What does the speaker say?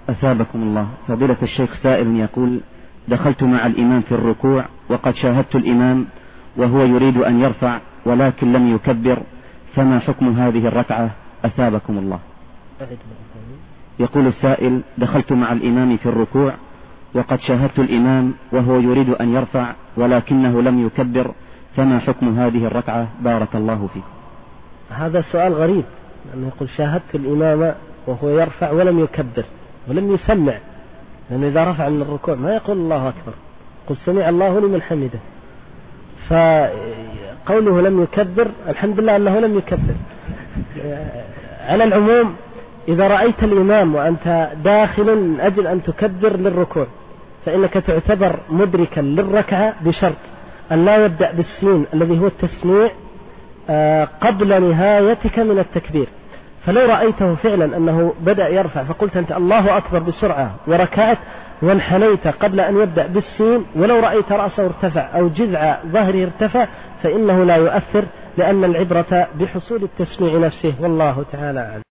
أثابكم الله. فضيلة الشيخ سائل يقول: دخلت مع الإمام في الركوع وقد شاهدت الإمام وهو يريد أن يرفع ولكن لم يكبر، فما حكم هذه الركعة؟ أثابكم الله. يقول السائل: دخلت مع الإمام في الركوع وقد شاهدت الإمام وهو يريد أن يرفع ولكنه لم يكبر، فما حكم هذه الركعة؟ بارك الله فيك. هذا سؤال غريب، أنه يقول شاهدت الإمام وهو يرفع ولم يكبر ولم يسمع، لأنه إذا رفع من الركوع ما يقول الله أكبر، قل سمع الله لمن حمده. فقوله لم يكبر الحمد لله أنه لم يكبر. على العموم إذا رأيت الإمام وأنت داخل من أجل أن تكبر للركوع فإنك تعتبر مدركا للركعة بشرط أن لا يبدأ بالسين الذي هو التسميع قبل نهايتك من التكبير. فلو رأيته فعلا أنه بدأ يرفع فقلت أنت الله أكبر بسرعة وركعت وانحنيت قبل أن يبدأ بالسين، ولو رأيت رأسه ارتفع أو جذع ظهره ارتفع فإنه لا يؤثر، لأن العبرة بحصول التسميع نفسه، والله تعالى أعلم.